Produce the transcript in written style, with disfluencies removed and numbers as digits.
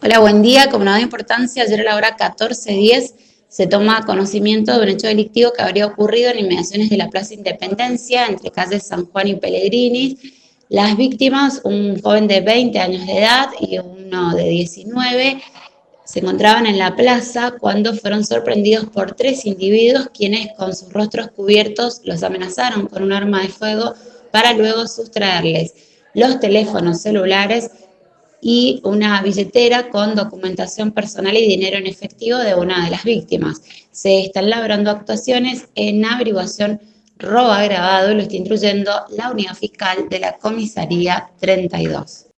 Hola, buen día. Como no da importancia, ayer a la hora 14:10 se toma conocimiento de un hecho delictivo que habría ocurrido en inmediaciones de la Plaza Independencia, entre calles San Juan y Pellegrini. Las víctimas, un joven de 20 años de edad y uno de 19, se encontraban en la plaza cuando fueron sorprendidos por tres individuos quienes con sus rostros cubiertos los amenazaron con un arma de fuego para luego sustraerles los teléfonos celulares y una billetera con documentación personal y dinero en efectivo de una de las víctimas. Se están labrando actuaciones en averiguación robo agravado y lo está instruyendo la unidad fiscal de la comisaría 32.